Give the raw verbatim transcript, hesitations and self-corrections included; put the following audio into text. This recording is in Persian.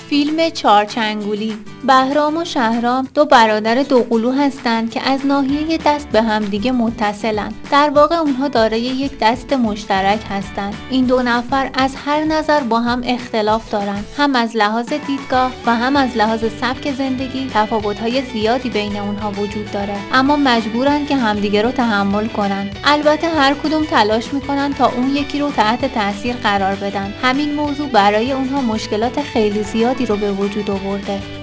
فیلم چارچنگولی. بهرام و شهرام دو برادر دوقلو هستند که از ناحیه دست به همدیگه متصلن. در واقع اونها دارای یک دست مشترک هستند. این دو نفر از هر نظر با هم اختلاف دارن، هم از لحاظ دیدگاه و هم از لحاظ سبک زندگی تفاوت‌های زیادی بین اونها وجود داره، اما مجبورن که همدیگه رو تحمل کنن. البته هر کدوم تلاش میکنن تا اون یکی رو تحت تاثیر قرار بدن. همین موضوع برای اونها مشکلات خیلی زیادی رو به وجود آورده.